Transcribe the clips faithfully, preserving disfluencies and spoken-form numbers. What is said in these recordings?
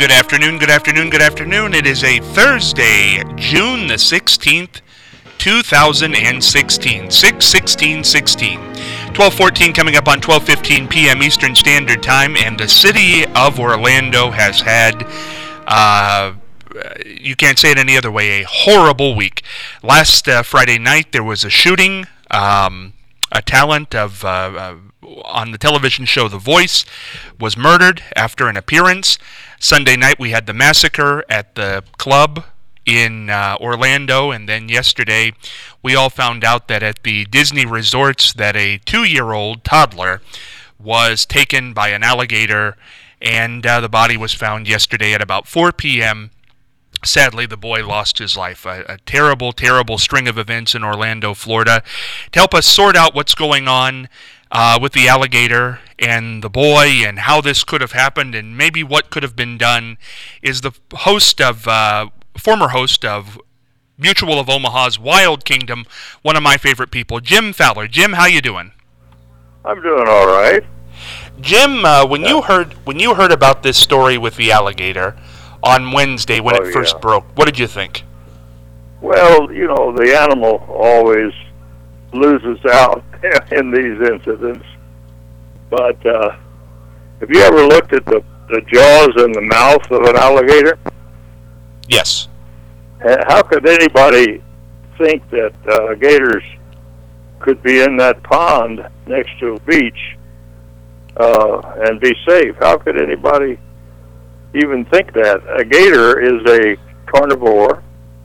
Good afternoon, good afternoon, good afternoon. It is a Thursday, June the sixteenth, two thousand sixteen. six sixteen sixteen. twelve fourteen coming up on twelve fifteen p.m. Eastern Standard Time, and the city of Orlando has had, uh, you can't say it any other way, a horrible week. Last uh, Friday night there was a shooting. Um, a talent of uh, uh, on the television show The Voice was murdered after an appearance. Sunday night we had the massacre at the club in uh, Orlando, and then yesterday we all found out that at the Disney resorts that a two-year-old toddler was taken by an alligator, and uh, the body was found yesterday at about four p.m. Sadly, the boy lost his life. A, a terrible, terrible string of events in Orlando, Florida. To help us sort out what's going on uh, with the alligator and the boy and how this could have happened and maybe what could have been done is the host of, uh, former host of Mutual of Omaha's Wild Kingdom, one of my favorite people, Jim Fowler. Jim, how you doing? I'm doing all right. Jim, uh, when yeah. you heard when you heard about this story with the alligator on Wednesday when oh, it first yeah. broke, what did you think? Well, you know, the animal always loses out in these incidents. But uh, have you ever looked at the, the jaws and the mouth of an alligator? Yes. How could anybody think that uh, gators could be in that pond next to a beach uh, and be safe? How could anybody even think that? A gator is a carnivore,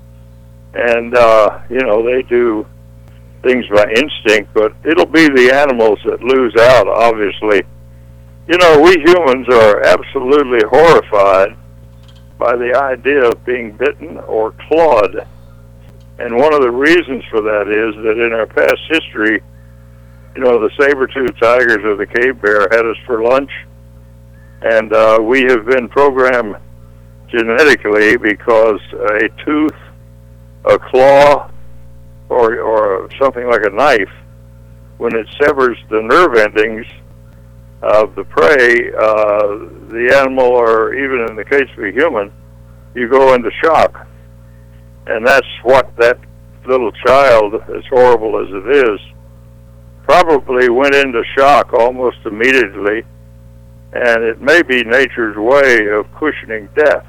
and uh, you know, they do things by instinct, but it'll be the animals that lose out, obviously. You know, we humans are absolutely horrified by the idea of being bitten or clawed, and one of the reasons for that is that in our past history, you know, the saber-toothed tigers or the cave bear had us for lunch. And uh, we have been programmed genetically because a tooth, a claw, or, or something like a knife, when it severs the nerve endings of the prey, uh, the animal, or even in the case of a human, you go into shock. And that's what that little child, as horrible as it is, probably went into shock almost immediately. And it may be nature's way of cushioning death.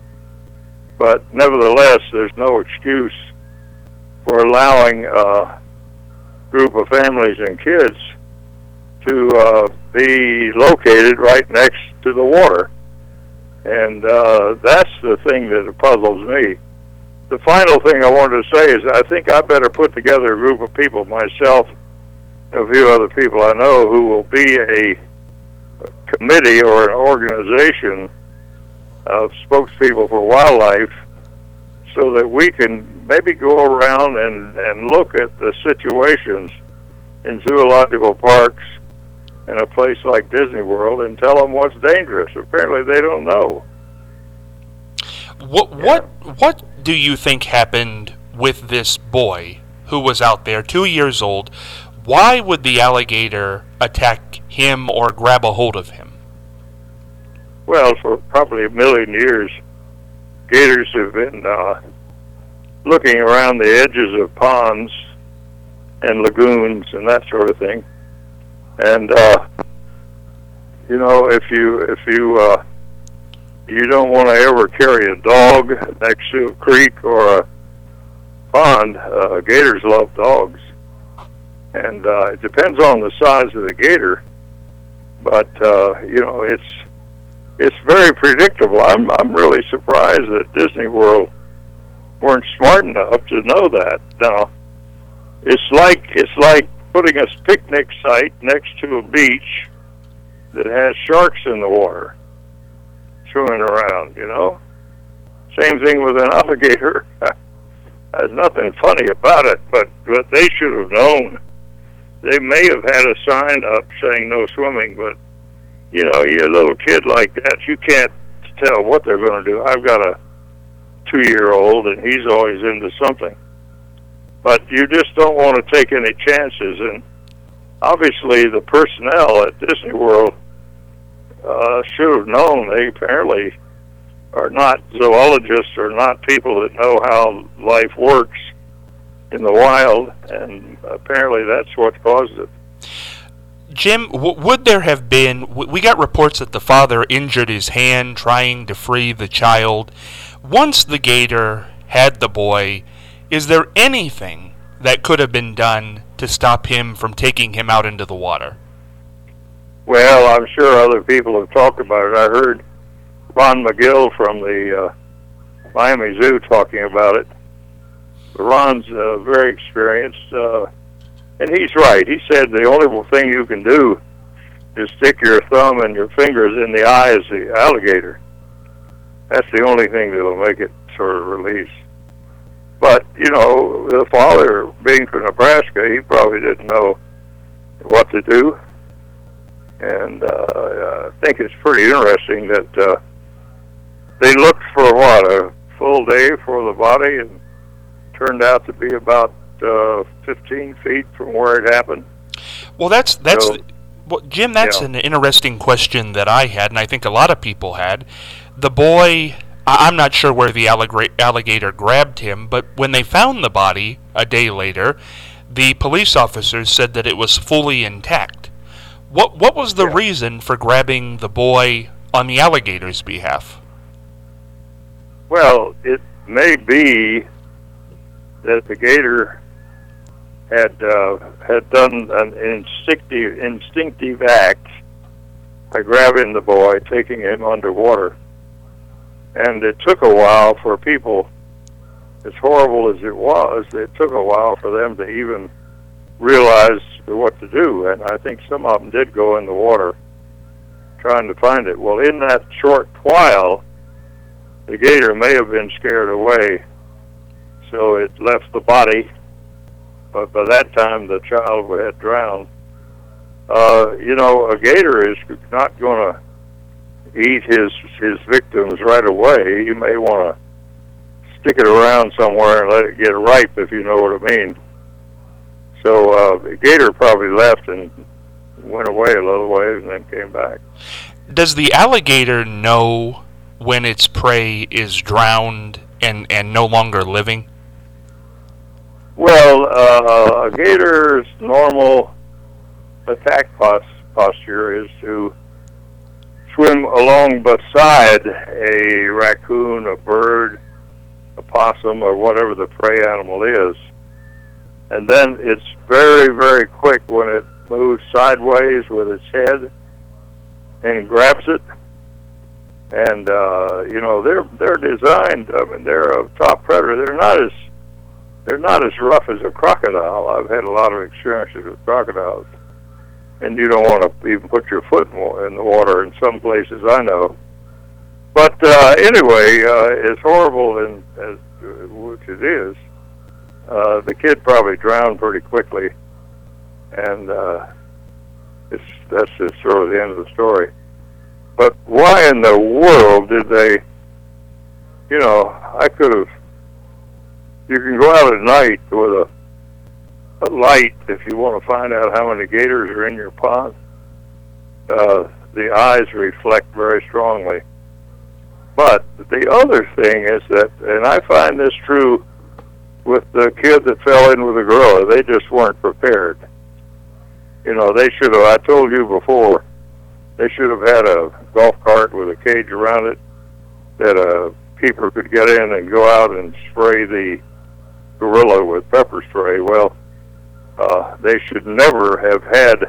But nevertheless, there's no excuse for allowing a group of families and kids to uh, be located right next to the water. And uh, that's the thing that puzzles me. The final thing I wanted to say is I think I better put together a group of people, myself, a few other people I know, who will be a committee or an organization of spokespeople for wildlife so that we can maybe go around and, and look at the situations in zoological parks in a place like Disney World and tell them what's dangerous. Apparently they don't know. What what what do you think happened with this boy who was out there, two years old? Why would the alligator attack him or grab a hold of him? Well, for probably a million years, gators have been uh, looking around the edges of ponds and lagoons and that sort of thing. And uh, you know, if you if you uh, you don't want to ever carry a dog next to a creek or a pond, uh, gators love dogs. And uh, it depends on the size of the gator, but uh, you know, it's it's very predictable. I'm I'm really surprised that Disney World weren't smart enough to know that. Now, it's like it's like putting a picnic site next to a beach that has sharks in the water swimming around. You know, same thing with an alligator. There's nothing funny about it, but but they should have known. They may have had a sign up saying no swimming, but, you know, you're a little kid like that, you can't tell what they're going to do. I've got a two-year-old, and he's always into something. But you just don't want to take any chances. And obviously the personnel at Disney World uh, should have known. They apparently are not zoologists, are not people that know how life works in the wild, and apparently that's what caused it. Jim, w- would there have been, w- we got reports that the father injured his hand trying to free the child. Once the gator had the boy, is there anything that could have been done to stop him from taking him out into the water? Well, I'm sure other people have talked about it. I heard Ron McGill from the uh, Miami Zoo talking about it. Ron's uh, very experienced, uh, and he's right. He said the only thing you can do is stick your thumb and your fingers in the eyes of the alligator. That's the only thing that'll make it sort of release. But, you know, the father, being from Nebraska, he probably didn't know what to do. And uh, I think it's pretty interesting that uh, they looked for, what, a full day for the body, and turned out to be about uh, fifteen feet from where it happened. Well, that's, that's so, well, Jim, that's yeah. an interesting question that I had, and I think a lot of people had. The boy, I'm not sure where the alligator grabbed him, but when they found the body a day later, the police officers said that it was fully intact. What what was the yeah. reason for grabbing the boy on the alligator's behalf? Well, it may be that the gator had uh, had done an instinctive instinctive act by grabbing the boy, taking him underwater. And it took a while for people, as horrible as it was, it took a while for them to even realize what to do. And I think some of them did go in the water trying to find it. Well, in that short while, the gator may have been scared away, so it left the body. But by that time, the child had drowned. Uh, you know, a gator is not going to eat his his victims right away. You may want to stick it around somewhere and let it get ripe, if you know what I mean. So uh, the gator probably left and went away a little ways and then came back. Does the alligator know when its prey is drowned and, and no longer living? Well, uh, a gator's normal attack pos- posture is to swim along beside a raccoon, a bird, a possum, or whatever the prey animal is. And then it's very, very quick when it moves sideways with its head and grabs it. And, uh, you know, they're they're designed, I mean, they're a top predator. They're not as they're not as rough as a crocodile. I've had a lot of experiences with crocodiles. And you don't want to even put your foot in the water in some places, I know. But uh, anyway, uh, as horrible in, as uh, which it is, uh, the kid probably drowned pretty quickly, and uh, it's that's just sort of the end of the story. But why in the world did they? You know, I could have. You can go out at night with a. a light if you want to find out how many gators are in your pond. Uh, the eyes reflect very strongly. But the other thing is that, and I find this true with the kid that fell in with the gorilla, they just weren't prepared. You know, they should have, I told you before, they should have had a golf cart with a cage around it that a keeper could get in and go out and spray the gorilla with pepper spray. Well, Uh, they should never have had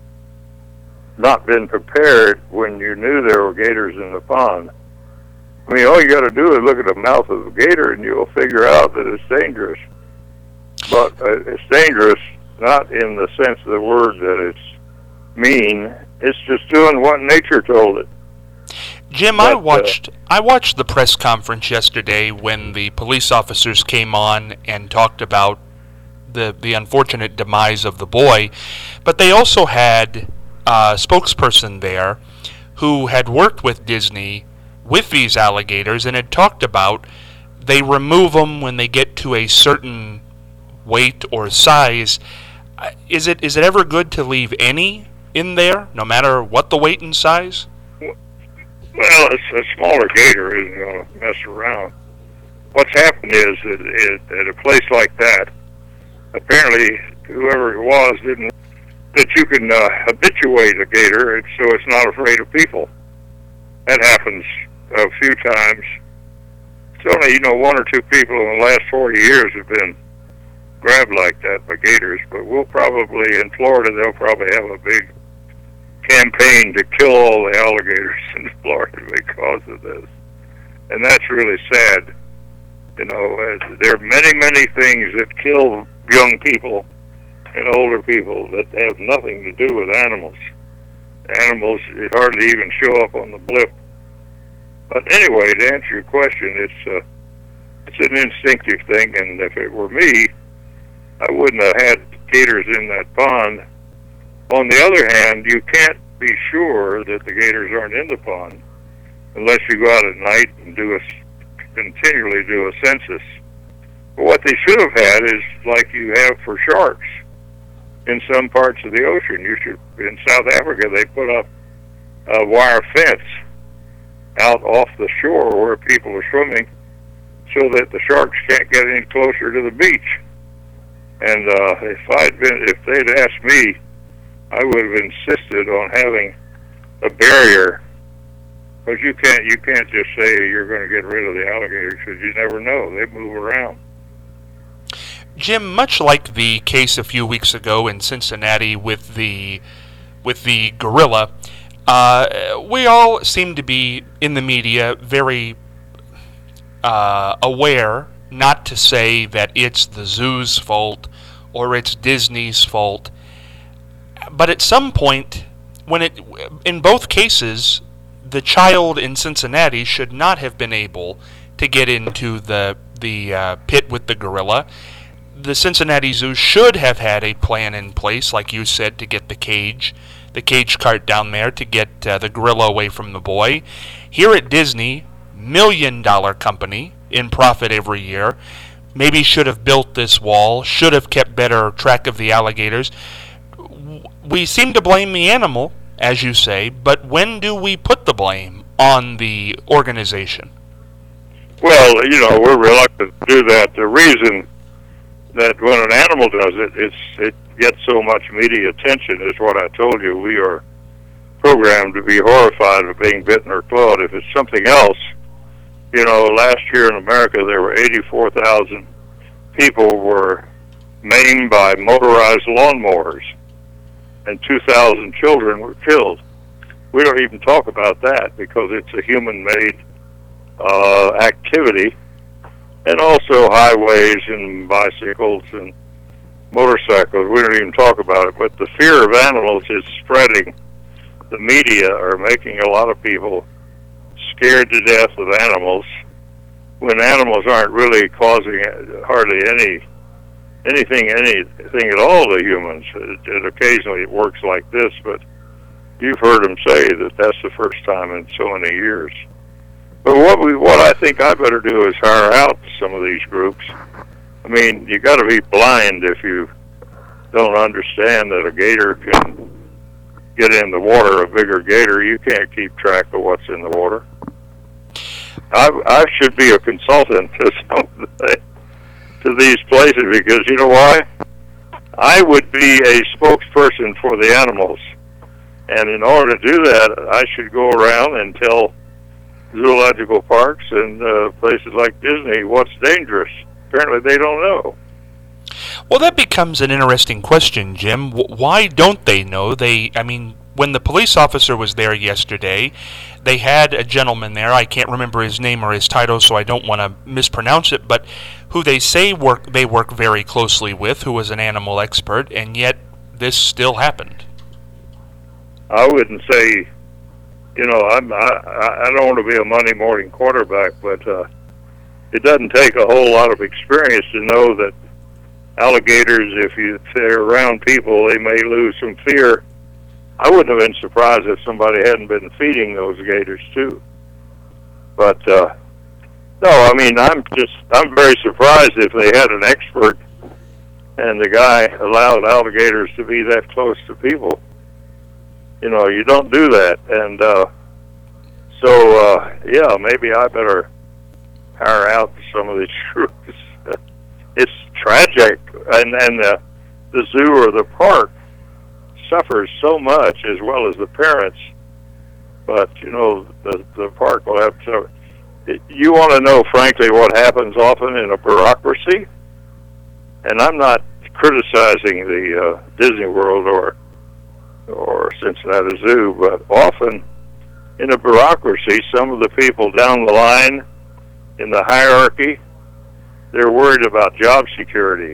not been prepared when you knew there were gators in the pond. I mean, all you got to do is look at the mouth of a gator and you'll figure out that it's dangerous. But uh, it's dangerous not in the sense of the word that it's mean. It's just doing what nature told it. Jim, but, I watched uh, I watched the press conference yesterday when the police officers came on and talked about the the unfortunate demise of the boy, but they also had a spokesperson there who had worked with Disney with these alligators and had talked about they remove them when they get to a certain weight or size. Is it is it ever good to leave any in there, no matter what the weight and size? Well, it's, a smaller gator isn't going to mess around. What's happened is that it, at a place like that, apparently whoever it was didn't that you can uh, habituate a gator and so it's not afraid of people. That happens a few times. It's only, you know, one or two people in the last forty years have been grabbed like that by gators, but we'll probably, in Florida, they'll probably have a big campaign to kill all the alligators in Florida because of this. And that's really sad. You know, there are many, many things that kill young people and older people that have nothing to do with animals. Animals hardly even show up on the blip. But anyway, to answer your question, it's uh, it's an instinctive thing, and if it were me, I wouldn't have had gators in that pond. On the other hand, you can't be sure that the gators aren't in the pond unless you go out at night and do a continually do a census. But what they should have had is like you have for sharks in some parts of the ocean. You should, in South Africa, they put up a wire fence out off the shore where people are swimming so that the sharks can't get any closer to the beach. And uh, if I'd been, if they'd asked me, I would have insisted on having a barrier, because you can't you can't just say you're going to get rid of the alligators, because you never know. They move around. Jim, much like the case a few weeks ago in Cincinnati with the with the gorilla, uh, we all seem to be in the media very uh, aware not to say that it's the zoo's fault or it's Disney's fault. But at some point, when it, in both cases, the child in Cincinnati should not have been able to get into the the uh, pit with the gorilla. The Cincinnati Zoo should have had a plan in place, like you said, to get the cage, the cage cart down there to get uh, the gorilla away from the boy. Here at Disney, million dollar company in profit every year, maybe should have built this wall, should have kept better track of the alligators. We seem to blame the animal, as you say, but when do we put the blame on the organization? Well, you know, we're reluctant to do that. The reason that when an animal does it, it's, it gets so much media attention is what I told you. We are programmed to be horrified of being bitten or clawed. If it's something else, you know, last year in America there were eighty-four thousand people were maimed by motorized lawnmowers, and two thousand children were killed. We don't even talk about that because it's a human-made uh, activity, and also highways and bicycles and motorcycles. We don't even talk about it, but the fear of animals is spreading. The media are making a lot of people scared to death of animals when animals aren't really causing hardly any anything anything at all to humans. It, it occasionally it works like this, but you've heard them say that that's the first time in so many years. But what we what I think I better do is hire out some of these groups. I mean, you got to be blind if you don't understand that a gator can get in the water. A bigger gator, you can't keep track of what's in the water. I, I should be a consultant to some of the, to these places, because you know why? I would be a spokesperson for the animals, and in order to do that, I should go around and tell zoological parks and uh, places like Disney what's dangerous. Apparently, they don't know. Well, that becomes an interesting question, Jim. Why don't they know? They, I mean, when the police officer was there yesterday, they had a gentleman there, I can't remember his name or his title, so I don't want to mispronounce it, but who they say work they work very closely with, who was an animal expert, and yet this still happened. I wouldn't say, you know, I'm, I, I don't want to be a Monday morning quarterback, but uh, it doesn't take a whole lot of experience to know that alligators, if, you, if they're around people, they may lose some fear. I wouldn't have been surprised if somebody hadn't been feeding those gators too. But uh, no, I mean, I'm just I'm very surprised if they had an expert and the guy allowed alligators to be that close to people. You know, you don't do that, and uh, So, uh, yeah, maybe I better hire out some of these troops. It's tragic, and, and the, the zoo or the park suffers so much, as well as the parents. But, you know, the, the park will have to... You want to know, frankly, what happens often in a bureaucracy? And I'm not criticizing the uh, Disney World or or Cincinnati Zoo, but often in a bureaucracy, some of the people down the line in the hierarchy, they're worried about job security.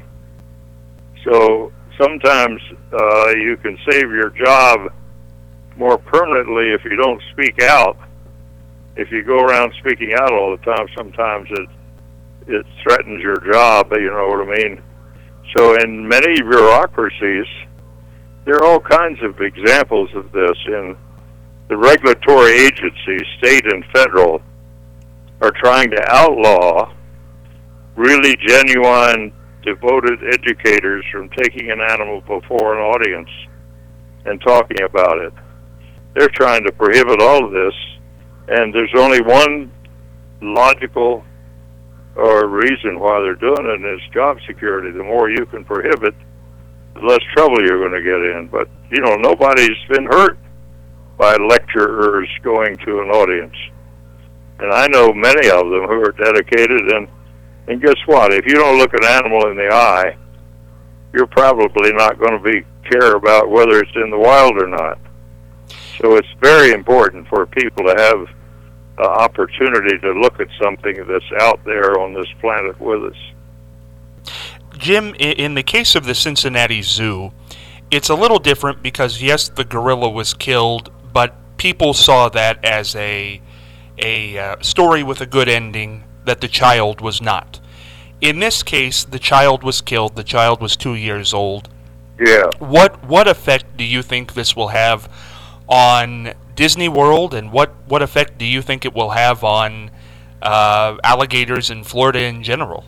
So sometimes uh, you can save your job more permanently if you don't speak out. If you go around speaking out all the time, sometimes it it threatens your job, you know what I mean? So in many bureaucracies, there are all kinds of examples of this. In the regulatory agencies, state and federal, are trying to outlaw really genuine, devoted educators from taking an animal before an audience and talking about it. They're trying to prohibit all of this, and there's only one logical or reason why they're doing it, and it's job security. The more you can prohibit, the less trouble you're going to get in. But, you know, nobody's been hurt by lecturers going to an audience. And I know many of them who are dedicated, and, and guess what? If you don't look an animal in the eye, you're probably not going to be care about whether it's in the wild or not. So it's very important for people to have uh, opportunity to look at something that's out there on this planet with us. Jim, in the case of the Cincinnati Zoo, it's a little different because, yes, the gorilla was killed, but people saw that as a a uh, story with a good ending, that the child was not. In this case, the child was killed. The child was two years old. Yeah. What what effect do you think this will have on Disney World, and what, what effect do you think it will have on uh, alligators in Florida in general?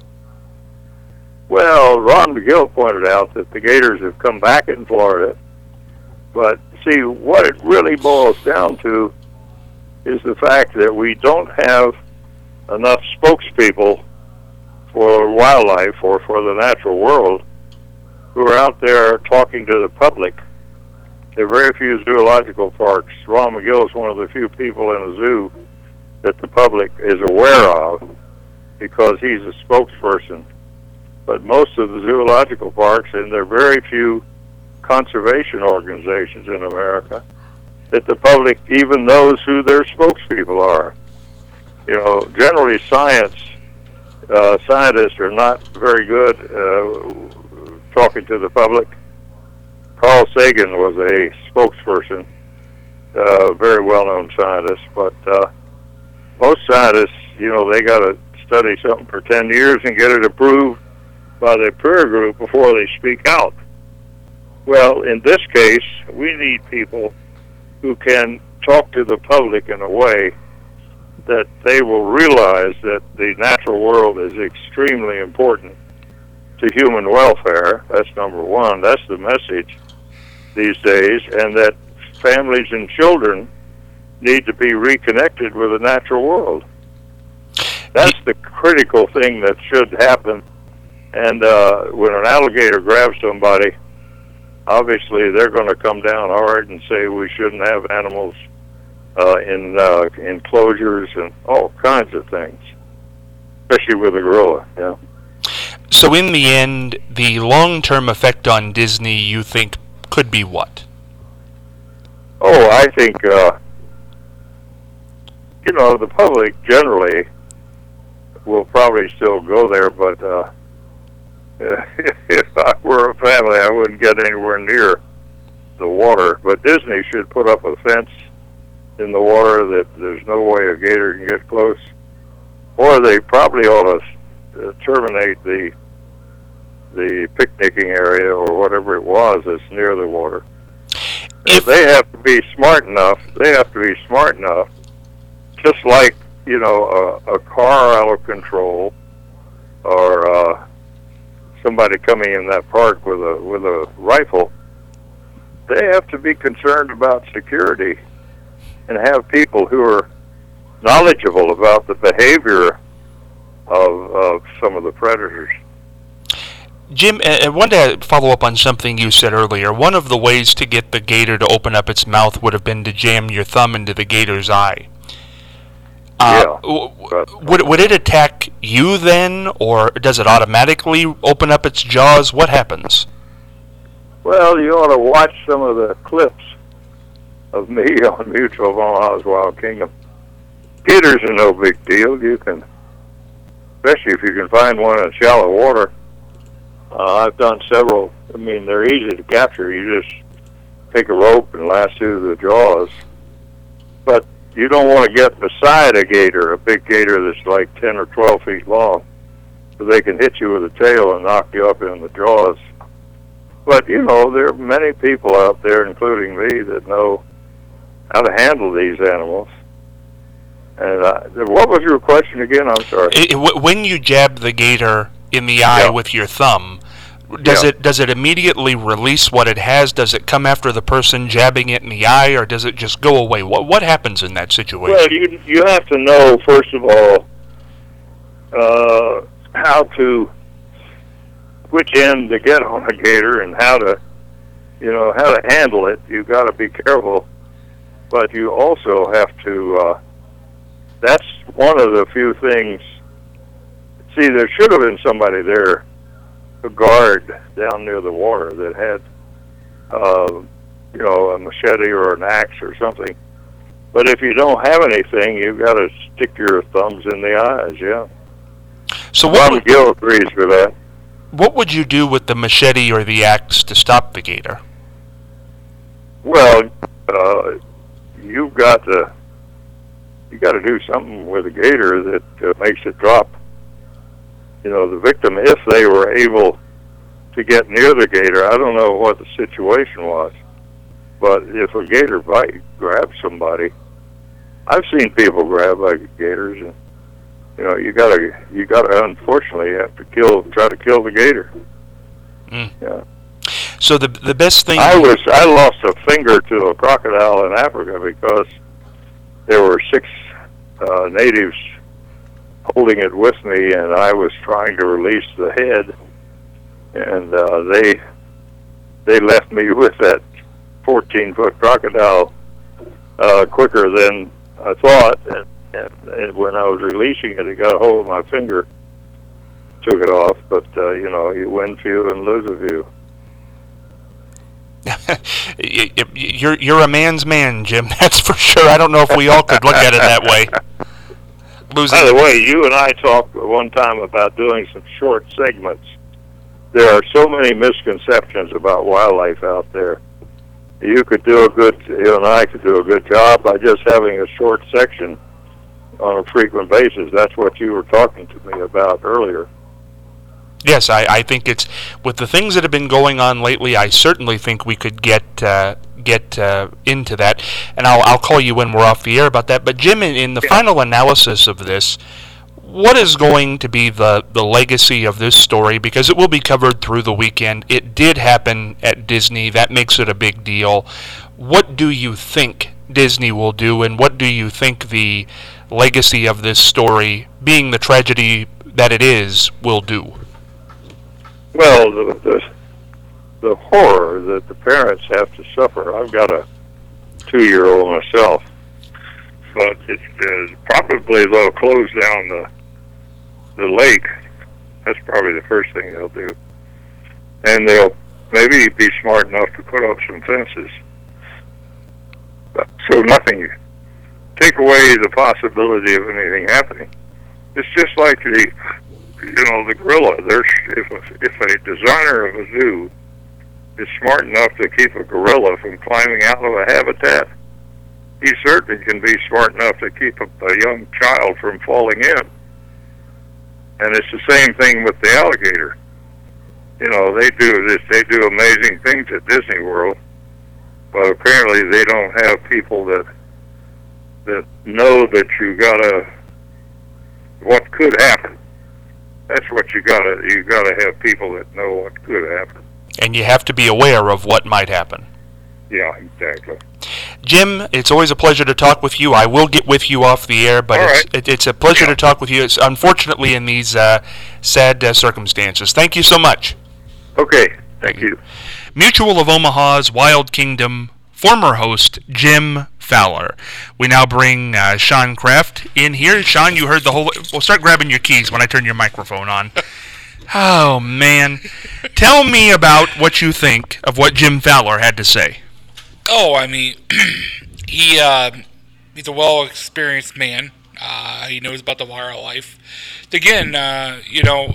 Well, Ron McGill pointed out that the gators have come back in Florida, but see, what it really boils down to is the fact that we don't have enough spokespeople for wildlife or for the natural world who are out there talking to the public. There are very few zoological parks. Ron McGill is one of the few people in a zoo that the public is aware of because he's a spokesperson. But most of the zoological parks, and there are very few conservation organizations in America, that the public even knows who their spokespeople are. You know, generally science, uh, scientists are not very good uh, talking to the public. Carl Sagan was a spokesperson, uh, very well-known scientist, but uh, most scientists, you know, they got to study something for ten years and get it approved by the peer group before they speak out. Well, in this case, we need people who can talk to the public in a way that they will realize that the natural world is extremely important to human welfare. That's number one. That's the message these days, and that families and children need to be reconnected with the natural world. That's the critical thing that should happen. And uh, when an alligator grabs somebody, obviously they're going to come down hard and say we shouldn't have animals uh, in uh, enclosures and all kinds of things, especially with a gorilla. Yeah. So in the end, the long-term effect on Disney, you think, could be what? Oh, I think, uh, you know, the public generally will probably still go there, but uh, if I were a family, I wouldn't get anywhere near the water. But Disney should put up a fence in the water that there's no way a gator can get close. Or they probably ought to uh, terminate the the picnicking area or whatever it was that's near the water. If they have to be smart enough, they have to be smart enough, just like, you know, a, a car out of control or uh, somebody coming in that park with a with a rifle. They have to be concerned about security and have people who are knowledgeable about the behavior of, of some of the predators. Jim, I wanted to follow up on something you said earlier. One of the ways to get the gator to open up its mouth would have been to jam your thumb into the gator's eye. Uh, yeah. Would, would it attack you then, or does it automatically open up its jaws? What happens? Well, you ought to watch some of the clips of me on Mutual of Omaha's Wild Kingdom. Gators are no big deal. You can, especially if you can find one in shallow water. Uh, I've done several. I mean, they're easy to capture. You just take a rope and lasso the jaws. But you don't want to get beside a gator, a big gator that's like ten or twelve feet long, so they can hit you with a tail and knock you up in the jaws. But, you know, there are many people out there, including me, that know how to handle these animals. And uh, what was your question again? I'm sorry. It, when you jab the gator in the eye yeah. with your thumb, does yeah. it does it immediately release what it has? Does it come after the person jabbing it in the eye, or does it just go away? What what happens in that situation? Well, you you have to know, first of all, uh, how to, which end to get on a gator and how to, you know, how to handle it. You've got to be careful, but you also have to, uh, that's one of the few things. See, there should have been somebody there, a guard down near the water that had, uh, you know, a machete or an axe or something. But if you don't have anything, you've got to stick your thumbs in the eyes, yeah. So what Ron would, Gill agrees with that. What would you do with the machete or the axe to stop the gator? Well, uh, you've got to, you got to do something with a gator that uh, makes it drop. You know, the victim, if they were able to get near the gator, I don't know what the situation was, but if a gator bite grabs somebody, I've seen people grab like gators, and you know, you gotta, you gotta, unfortunately, have to kill, try to kill the gator. Mm. Yeah. So the the best thing I was, I lost a finger to a crocodile in Africa because there were six uh, natives holding it with me, and I was trying to release the head, and uh, they they left me with that fourteen foot crocodile uh, quicker than I thought, and, and, and when I was releasing it, it got a hold of my finger, took it off. But uh, you know, you win few and lose a few. you're you're a man's man, Jim. That's for sure. I don't know if we all could look at it that way. Losing. By the way, you and I talked one time about doing some short segments. There are so many misconceptions about wildlife out there. You could do a good, you and I could do a good job by just having a short section on a frequent basis. That's what you were talking to me about earlier. Yes, I, I think it's, with the things that have been going on lately, I certainly think we could get uh, get uh, into that, and I'll I'll call you when we're off the air about that. But Jim, in, in the yeah. final analysis of this, what is going to be the, the legacy of this story? Because it will be covered through the weekend. It did happen at Disney. That makes it a big deal. What do you think Disney will do, and what do you think the legacy of this story, being the tragedy that it is, will do? Well, the, the the horror that the parents have to suffer. I've got a two-year-old myself, but it's uh, probably they'll close down the the lake. That's probably the first thing they'll do, and they'll maybe be smart enough to put up some fences, so nothing take away the possibility of anything happening. It's just like the. You know, the gorilla, there's, if, a, if a designer of a zoo is smart enough to keep a gorilla from climbing out of a habitat, he certainly can be smart enough to keep a, a young child from falling in. And it's the same thing with the alligator. You know, they do this, they do amazing things at Disney World, but apparently they don't have people that that know that you gotta, what could happen. That's what you gotta, you gotta have people that know what could happen. And you have to be aware of what might happen. Yeah, exactly. Jim, it's always a pleasure to talk with you. I will get with you off the air, but All it's, right. it, it's a pleasure to talk with you. It's unfortunately in these uh, sad uh, circumstances. Thank you so much. Okay, thank you. Mutual of Omaha's Wild Kingdom, former host Jim Fowler. We now bring uh, Sean Kraft in here. Sean, you heard the whole... Well, start grabbing your keys when I turn your microphone on. Oh, man. Tell me about what you think of what Jim Fowler had to say. Oh, I mean, he uh, he's a well-experienced man. Uh, he knows about the wildlife. Again, uh, you know,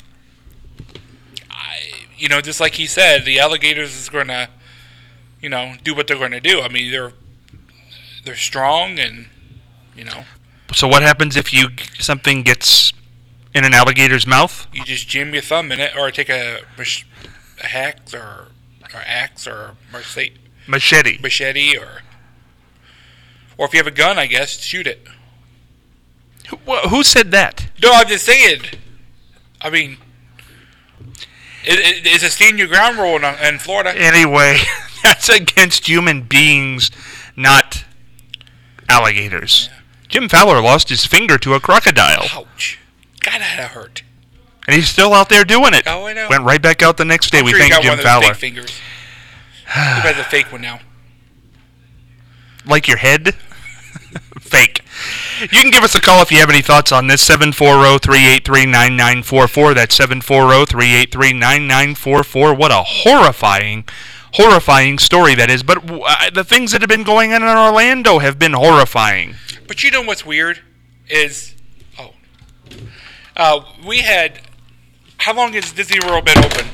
I, you know, just like he said, the alligators is going to, you know, do what they're going to do. I mean, they're they're strong, and you know. So what happens if you something gets in an alligator's mouth? You just jam your thumb in it, or take a, mach- a axe or or axe or machete. Machete. Machete, or or if you have a gun, I guess, shoot it. Who, who said that? No, I'm just saying. I mean, it, it, it's a stand your ground rule in, in Florida. Anyway, that's against human beings, not alligators. Yeah. Jim Fowler lost his finger to a crocodile. Ouch. God, that hurt. And he's still out there doing it. Oh, I know. Went right back out the next day. I'm we sure thank got Jim one of those Fowler. Fake fingers. He has a fake one now. Like your head? Fake. You can give us a call if you have any thoughts on this. seven four zero, three eight three, nine nine four four. That's seven four zero, three eight three, nine nine four four. What a horrifying, horrifying story that is. But uh, the things that have been going on in Orlando have been horrifying. But you know what's weird is, oh, uh, we had, how long has Disney World been open?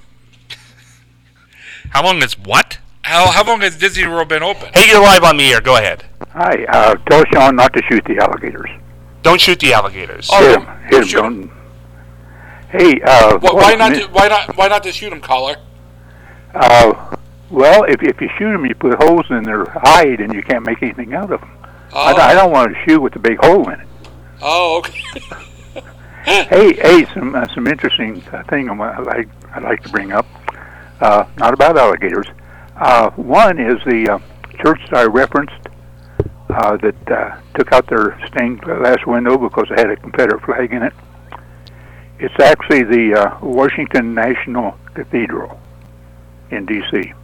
How long is what? How how long has Disney World been open? Hey, you're live on the air. Go ahead. Hi. Uh, tell Sean not to shoot the alligators. Don't shoot the alligators. Oh, hit don't, him. Hit don't him. shoot Don't. Hey. Uh, Wh- why not? ju- Why not? Why not just shoot them, caller? Uh, well, if if you shoot them, you put holes in their hide, and you can't make anything out of them. Oh, I, I don't want to shoot with a big hole in it. oh okay. Hey, hey, some uh, some interesting uh, thing I like I'd like to bring up. Uh, not about alligators. Uh, one is the uh, church that I referenced uh, that uh, took out their stained glass window because it had a Confederate flag in it. It's actually the uh, Washington National Cathedral in D C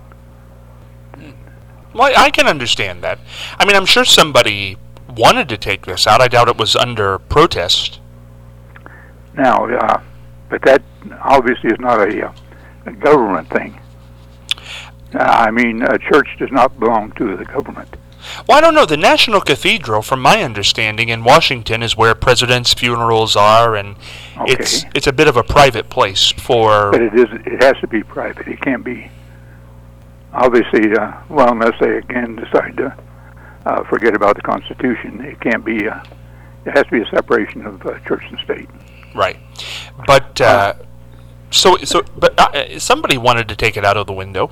Well, I can understand that. I mean, I'm sure somebody wanted to take this out. I doubt it was under protest. Now, uh, but that obviously is not a, uh, a government thing. Uh, I mean, a church does not belong to the government. Well, I don't know. The National Cathedral, from my understanding, in Washington is where presidents' funerals are, and Okay. it's it's a bit of a private place for... But it is. It has to be private. It can't be. Obviously, uh, well, unless they again decide to uh, forget about the Constitution, it can't be. Uh, it has to be a separation of uh, church and state. Right. But, uh, so, so, but uh, somebody wanted to take it out of the window.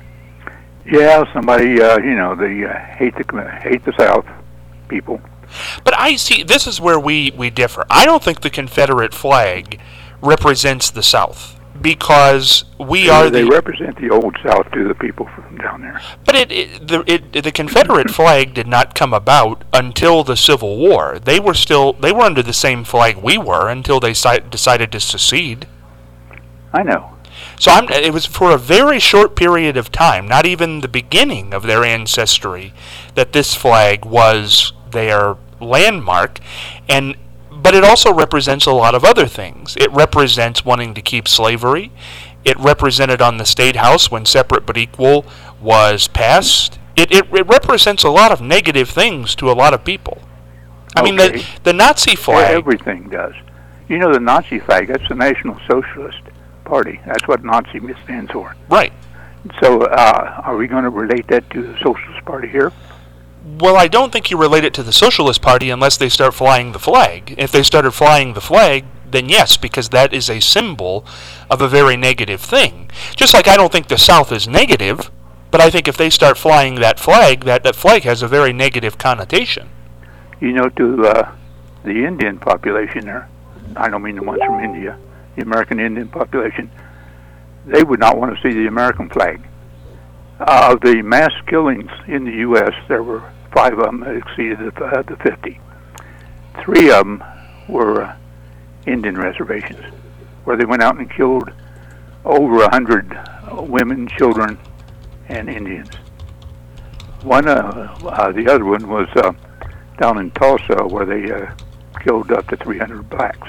Yeah, somebody. Uh, you know, the uh, hate the hate the South people. But I see, this is where we, we differ. I don't think the Confederate flag represents the South, because we They, are they the... represent the old South to the people from down there. But it, it, the, it, the Confederate flag did not come about until the Civil War. They were still, they were under the same flag we were until they si- decided to secede. I know. So I'm, it was for a very short period of time, not even the beginning of their ancestry, that this flag was their landmark. And but it also represents a lot of other things. It represents wanting to keep slavery. It represented on the State House when separate but equal was passed. It, it, it represents a lot of negative things to a lot of people. I mean, the, Okay. the Nazi flag... Everything does. You know, the Nazi flag, that's the National Socialist Party. That's what Nazi stands for. Right. So, uh, are we going to relate that to the Socialist Party here? Well, I don't think you relate it to the Socialist Party unless they start flying the flag. If they started flying the flag, then yes, because that is a symbol of a very negative thing. Just like I don't think the South is negative, but I think if they start flying that flag, that, that flag has a very negative connotation. You know, to uh, the Indian population there, I don't mean the ones from India, the American Indian population, they would not want to see the American flag. Uh, of the mass killings in the U S, there were five of them that exceeded the, uh, the fifty. Three of them were uh, Indian reservations, where they went out and killed over a hundred women, children, and Indians. One, uh, uh, the other one was uh, down in Tulsa, where they uh, killed up to three hundred blacks.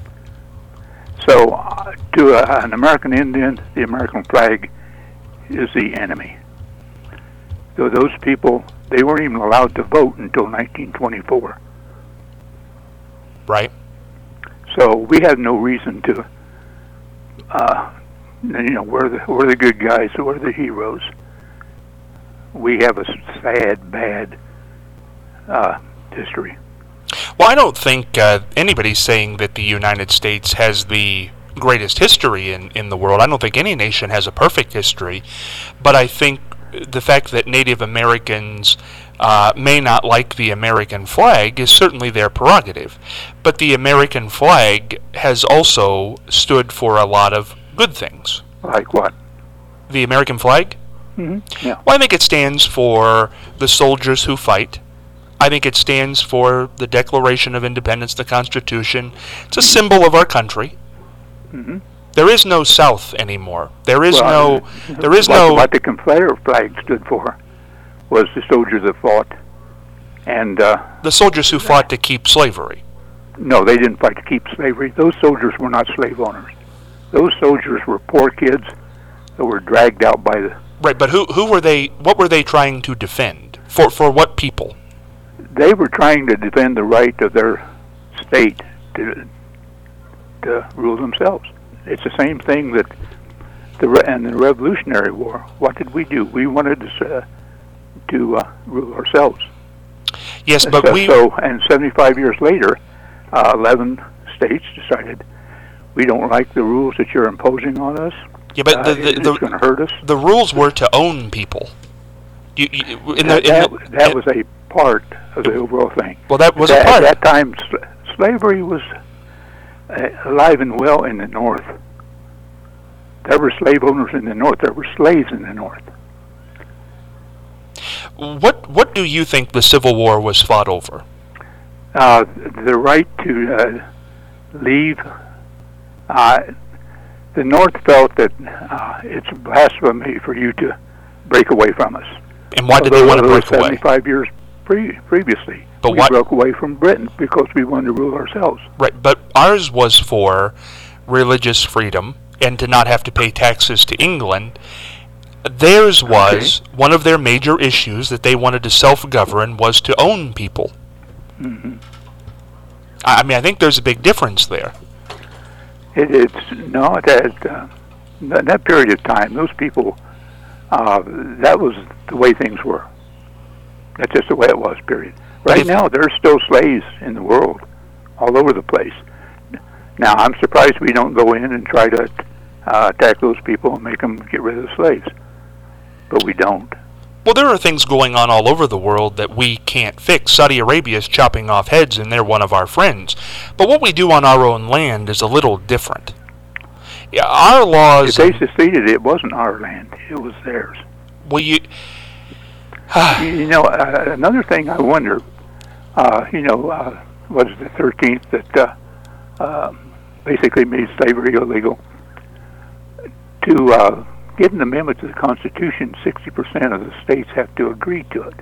So, uh, to uh, an American Indian, the American flag is the enemy. So those people, they weren't even allowed to vote until nineteen twenty-four. Right. So we had no reason to, uh, you know, we're the we're the good guys, we're the heroes. We have a sad, bad uh, history. Well, I don't think uh, anybody's saying that the United States has the greatest history in, in the world. I don't think any nation has a perfect history, but I think the fact that Native Americans uh, may not like the American flag is certainly their prerogative. But the American flag has also stood for a lot of good things. Like what? The American flag? Mm-hmm. Yeah. Well, I think it stands for the soldiers who fight. I think it stands for the Declaration of Independence, the Constitution. It's a symbol of our country. Mm-hmm. There is no South anymore. There is well, no. There is what, no. What the Confederate flag stood for was the soldiers that fought, and uh, the soldiers who fought to keep slavery. No, they didn't fight to keep slavery. Those soldiers were not slave owners. Those soldiers were poor kids that were dragged out by the. Right, but who who were they? What were they trying to defend? For for what people? They were trying to defend the right of their state to to rule themselves. It's the same thing that the and the Revolutionary War. What did we do? We wanted to uh, to uh, rule ourselves. Yes, but so, we. So, and seventy-five years later, uh, eleven states decided we don't like the rules that you're imposing on us. Yeah, but the, uh, the, it's the, going to hurt us. The rules were to own people. You, you, in that the, in that, the, that in, was a part of the overall thing. Well, that was at, a part. At that time, sl- slavery was uh, alive and well in the North. There were slave owners in the North. There were slaves in the North. What What do you think the Civil War was fought over? Uh, the right to uh, leave. Uh, the North felt that uh, it's blasphemy for you to break away from us. And why did they want to break away? seventy-five years pre- previously, but we what? broke away from Britain because we wanted to rule ourselves. Right, but ours was for religious freedom and to not have to pay taxes to England. Theirs was, okay. One of their major issues that they wanted to self-govern was to own people. Mm-hmm. I mean, I think there's a big difference there. It, it's no, that uh, that period of time, those people, uh, that was the way things were. That's just the way it was. Period. Right now, there's still slaves in the world, all over the place. Now, I'm surprised we don't go in and try to uh, attack those people and make them get rid of the slaves, but we don't. Well, there are things going on all over the world that we can't fix. Saudi Arabia is chopping off heads, and they're one of our friends. But what we do on our own land is a little different. Yeah, our laws... If they seceded, it wasn't our land. It was theirs. Well, you... you know, uh, another thing I wonder, uh, you know, uh, was the thirteenth that uh, uh, basically made slavery illegal. To... Uh, Get an amendment to the Constitution, sixty percent of the states have to agree to it.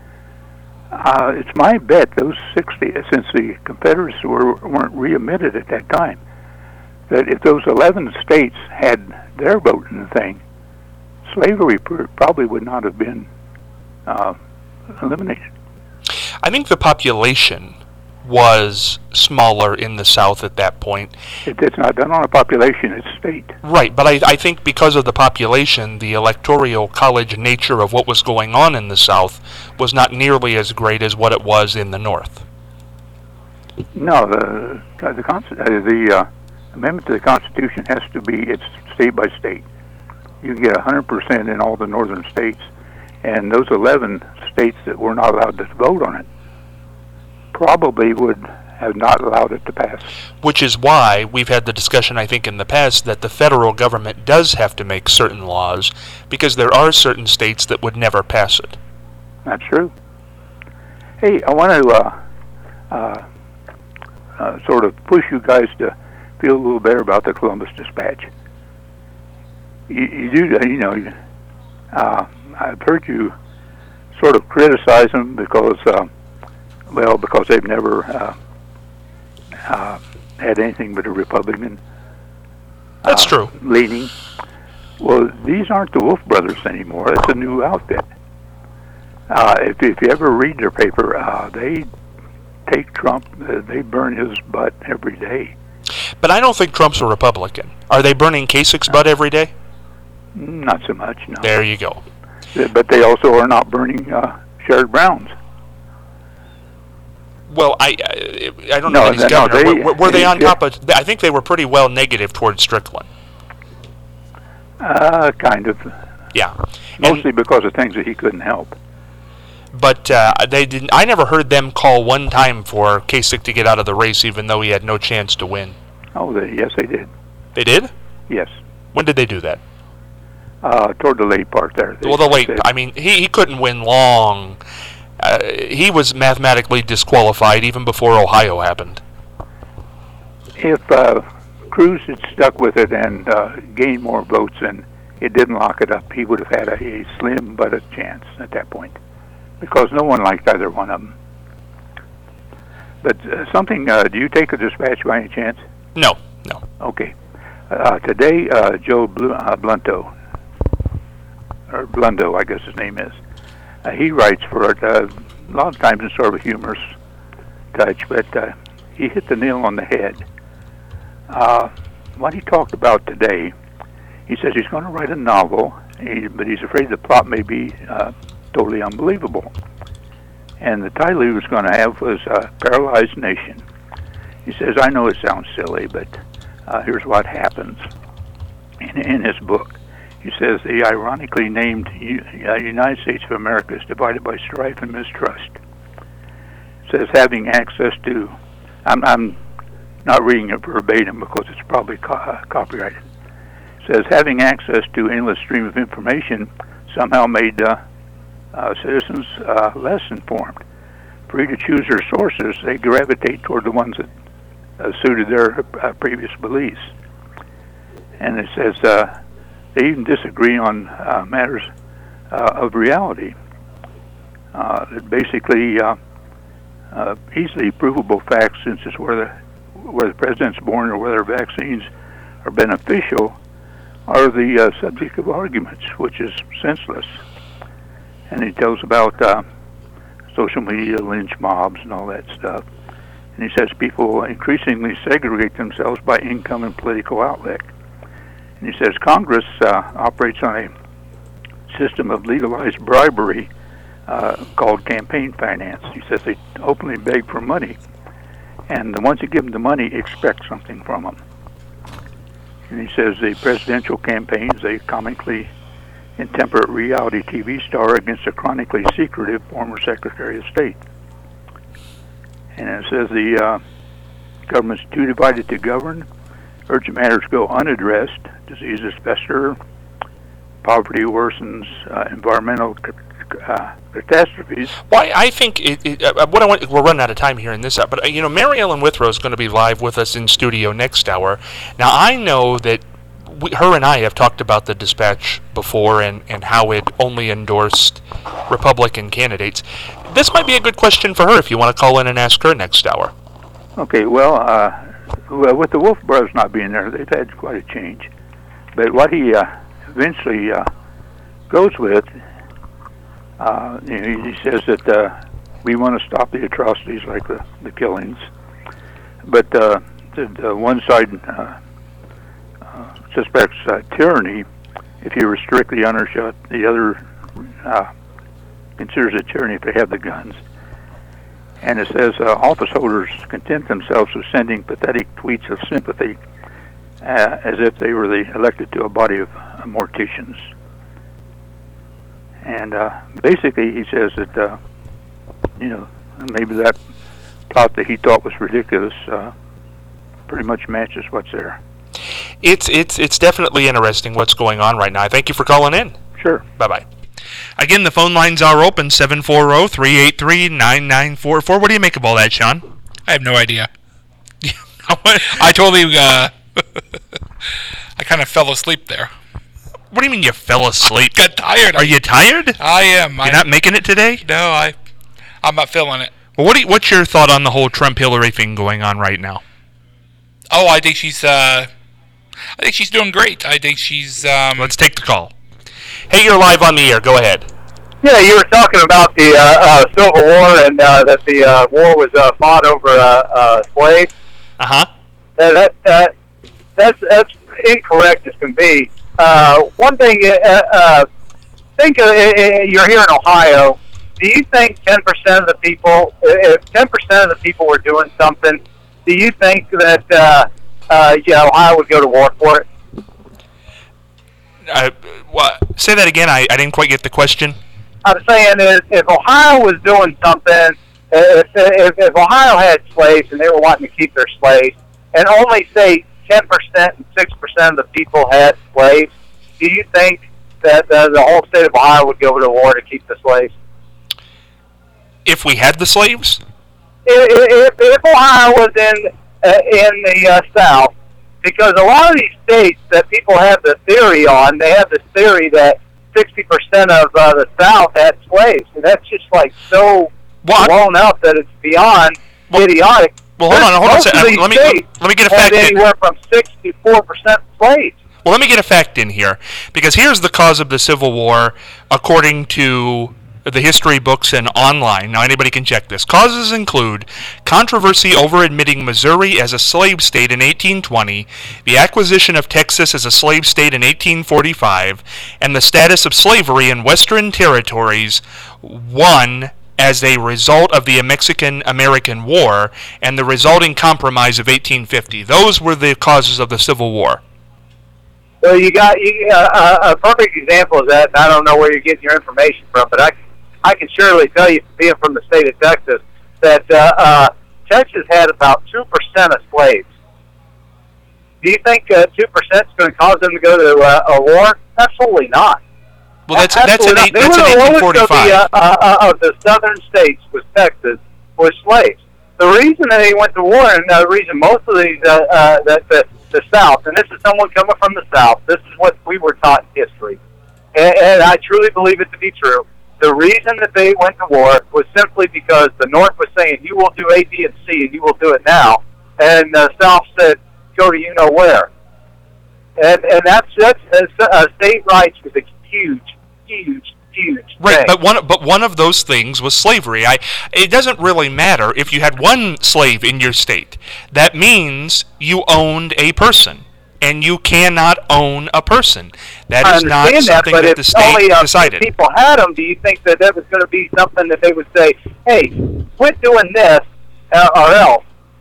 Uh, it's my bet those sixty, since the Confederates were, weren't re-admitted at that time, that if those eleven states had their vote in the thing, slavery pr- probably would not have been uh, eliminated. I think the population was smaller in the South at that point. It, it's not done on a population, it's state. Right, but I, I think because of the population, the electoral college nature of what was going on in the South was not nearly as great as what it was in the North. No, the uh, the, uh, the uh, amendment to the Constitution has to be, it's state by state. You can get one hundred percent in all the northern states, and those eleven states that were not allowed to vote on it probably would have not allowed it to pass. Which is why we've had the discussion, I think, in the past that the federal government does have to make certain laws because there are certain states that would never pass it. That's true. Hey, I want to uh, uh, uh, sort of push you guys to feel a little better about the Columbus Dispatch. You, you do, you know, uh, I've heard you sort of criticize them because, uh, well, because they've never uh, uh, had anything but a Republican That's uh, true. leaning. Well, these aren't the Wolf Brothers anymore. It's a new outfit. Uh, if, if you ever read their paper, uh, they take Trump, uh, they burn his butt every day. But I don't think Trump's a Republican. Are they burning Kasich's butt every day? Not so much, no. There you go. But they also are not burning uh, Sherrod Brown's. Well, I I, I don't No, know that he's no, governor. they- were, were they on yeah. top of... I think they were pretty well negative towards Strickland. Uh, kind of. Yeah. Mostly And, because of things that he couldn't help. but uh, they didn't. I never heard them call one time for Kasich to get out of the race, even though he had no chance to win. Oh, they, yes, they did. They did? Yes. When did they do that? Uh, toward the late part there. They Well, the late... said- I mean, he, he couldn't win long. Uh, he was mathematically disqualified even before Ohio happened. if uh, Cruz had stuck with it and uh, gained more votes and it didn't lock it up, he would have had a, a slim but a chance at that point, because no one liked either one of them. But uh, something, uh, do you take a Dispatch by any chance? No, no. Okay. Uh, today, uh, Joe Bl- uh, Blunto, or Blundo, I guess his name is, uh, he writes for it uh, a lot of times in sort of a humorous touch, but uh, he hit the nail on the head. Uh, what he talked about today, he says he's going to write a novel, he, but he's afraid the plot may be uh, totally unbelievable. And the title he was going to have was uh, Paralyzed Nation. He says, I know it sounds silly, but uh, here's what happens in, in his book. He says the ironically named U- uh, United States of America is divided by strife and mistrust. Says having access to, I'm, I'm not reading it verbatim because it's probably co- uh, copyrighted. Says having access to endless stream of information somehow made uh, uh, citizens uh, less informed. Free to choose their sources, they gravitate toward the ones that uh, suited their uh, previous beliefs. And it says uh, they even disagree on uh, matters uh, of reality. Uh, that basically, uh, uh, easily provable facts, since it's where the where the president's born or whether vaccines are beneficial, are the uh, subject of arguments, which is senseless. And he tells about uh, social media, lynch mobs, and all that stuff. And he says people increasingly segregate themselves by income and political outlet. And he says Congress uh, operates on a system of legalized bribery uh, called campaign finance. He says they openly beg for money, and the ones that give them the money expect something from them. And he says the presidential campaigns, a comically intemperate reality T V star against a chronically secretive former Secretary of State. And it says the uh, government's too divided to govern, urgent matters go unaddressed, diseases fester, poverty worsens, uh, environmental uh, catastrophes. Why, I think it, it, uh, what I want, we're running out of time here in this, but uh, you know, Mary Ellen Withrow is going to be live with us in studio next hour. Now, I know that we, her and I have talked about the Dispatch before and, and how it only endorsed Republican candidates. This might be a good question for her if you want to call in and ask her next hour. Okay, well, uh, well, with the Wolf Brothers not being there, they've had quite a change. But what he uh, eventually uh, goes with, uh, you know, he says that uh, we want to stop the atrocities like the, the killings. But uh, the, the one side uh, uh, suspects uh, tyranny if you restrict the undershot. The other uh, considers it tyranny if they have the guns. And it says uh, office holders content themselves with sending pathetic tweets of sympathy uh, as if they were the elected to a body of uh, morticians. And uh, basically he says that, uh, you know, maybe that plot that he thought was ridiculous uh, pretty much matches what's there. It's it's it's definitely interesting what's going on right now. I thank you for calling in. Sure. Bye-bye. Again, the phone lines are open, seven four zero, three eight three, nine nine four four. What do you make of all that, Sean? I have no idea. I totally, uh, I kind of fell asleep there. What do you mean you fell asleep? I got tired. Are you tired? I am. You're I, not making it today? No, I, I'm not feeling it. Well, what do you, what's your thought on the whole Trump-Hillary thing going on right now? Oh, I think she's, uh, I think she's doing great. I think she's, um... Let's take the call. Hey, you're live on the air. Go ahead. Yeah, you were talking about the uh, uh, Civil War and uh, that the uh, war was uh, fought over uh, uh, slaves. Uh-huh. Uh, that, that, that's, that's incorrect as can be. Uh, one thing, uh, uh, think uh, you're here in Ohio. Do you think ten percent of the people, if ten percent of the people were doing something, do you think that uh, uh, yeah, Ohio would go to war for it? Uh, what? Say that again. I, I didn't quite get the question. I'm saying is if Ohio was doing something, if, if, if Ohio had slaves and they were wanting to keep their slaves, and only say ten percent and six percent of the people had slaves, do you think that uh, the whole state of Ohio would go to war to keep the slaves? If we had the slaves? If, if, if Ohio was in uh, in the uh, South, because a lot of these states that people have the theory on, they have this theory that sixty percent of uh, the South had slaves, and that's just like so well, blown up that it's beyond well, idiotic. Well, hold on, hold on a second. Let me, let me get a fact in. Anywhere from sixty-four percent slaves. Well, let me get a fact in here, because here's the cause of the Civil War, according to the history books and online. Now, anybody can check this. Causes include controversy over admitting Missouri as a slave state in eighteen twenty, the acquisition of Texas as a slave state in eighteen forty-five, and the status of slavery in Western territories, one, as a result of the Mexican-American War and the resulting compromise of eighteen fifty. Those were the causes of the Civil War. Well, you got you, uh, a perfect example of that, and I don't know where you're getting your information from, but I, I can surely tell you, being from the state of Texas, that uh, uh, Texas had about two percent of slaves. Do you think uh, two percent is going to cause them to go to uh, a war? Absolutely not. Well, that's that's in, eight, that's in eighteen forty-five. Of the, uh, uh, of the southern states was Texas was slaves. The reason that they went to war, and the reason most of these uh, uh, that the, the South, and this is someone coming from the South, this is what we were taught in history, and, and I truly believe it to be true. The reason that they went to war was simply because the North was saying, "You will do A, B, and C, and you will do it now," and the South said, "Go to you know where." And and that's that's uh, state rights was a huge, huge, huge right. thing. But one but one of those things was slavery. I it doesn't really matter if you had one slave in your state. That means you owned a person, and you cannot own a person. That I is not understand something that, but that if the state only, uh, decided. people had them, do you think that that was going to be something that they would say, "Hey, quit doing this, uh, or else"?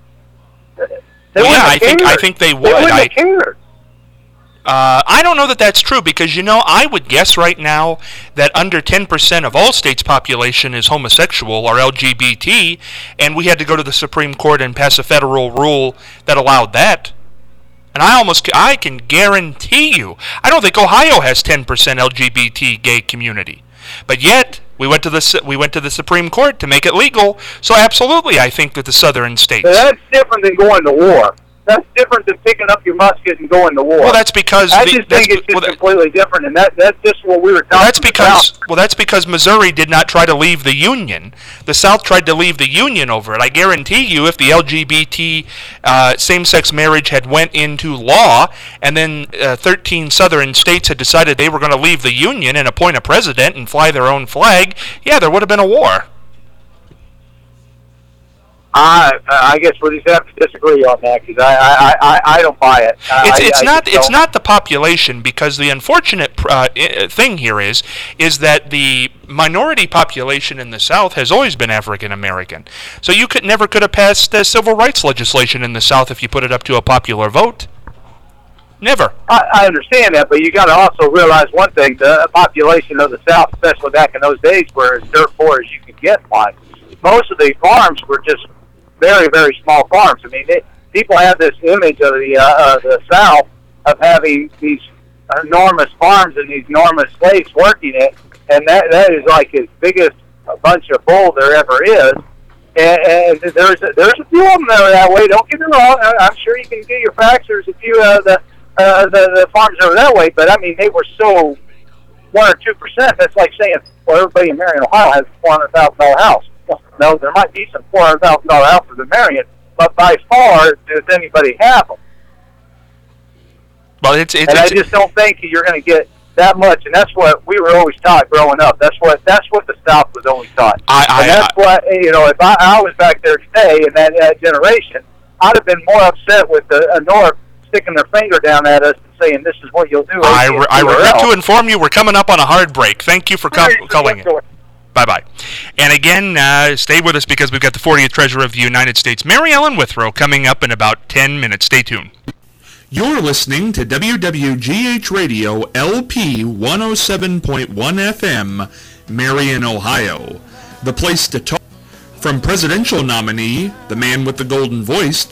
They well, yeah, I have think cared. I think they would. They wouldn't I, have cared. Uh, I don't know that that's true, because, you know, I would guess right now that under ten percent of all states' population is homosexual or L G B T, and we had to go to the Supreme Court and pass a federal rule that allowed that. And I almost, I can guarantee you, I don't think Ohio has ten percent L G B T gay community. But yet, we went to the we went to the Supreme Court to make it legal, so absolutely I think that the southern states... But that's different than going to war. That's different than picking up your musket and going to war. Well, that's because I the, just that's, think it's just well, completely different, and that that's just what we were talking well, that's because about. well, that's because Missouri did not try to leave the Union. The South tried to leave the Union over it. I guarantee you, if the L G B T uh, same-sex marriage had went into law, and then uh, thirteen southern states had decided they were going to leave the Union and appoint a president and fly their own flag, yeah, there would have been a war. I I guess we'll just have to disagree on that, because I, I, I, I don't buy it. It's it's I, I not it's don't. not the population, because the unfortunate uh, thing here is is that the minority population in the South has always been African American. So you could never could have passed uh, civil rights legislation in the South if you put it up to a popular vote. Never. I, I understand that, but you got to also realize one thing: the population of the South, especially back in those days, were as dirt poor as you could get. Like most of the farms were just very, very small farms. I mean, it, people have this image of the, uh, uh, the South of having these enormous farms and these enormous slaves working it, and that that is like as biggest bunch of bull there ever is. And, and there's a, there's a few of them that are that way. Don't get me wrong. I'm sure you can get your facts. There's a few of the, uh, the the farms that are that way, but I mean they were so one or two percent. That's like saying, well, everybody in Marion, Ohio has a four hundred thousand dollar house. Well, no, there might be some four hundred thousand dollar houses in Marion, but by far does anybody have them? Well, it's, it's, and it's, I just don't think you're going to get that much, and that's what we were always taught growing up. That's what that's what the South was always taught. I, I, and that's I, what, you know, if I, I was back there today in that, that generation, I'd have been more upset with the uh, North sticking their finger down at us and saying, this is what you'll do. I, re- I regret to inform you we're coming up on a hard break. Thank you for com- calling in. Bye-bye. And again, uh, stay with us because we've got the fortieth Treasurer of the United States, Mary Ellen Withrow, coming up in about ten minutes. Stay tuned. You're listening to W W G H Radio L P one oh seven point one F M, Marion, Ohio. The place to talk. From presidential nominee, the man with the golden voice, to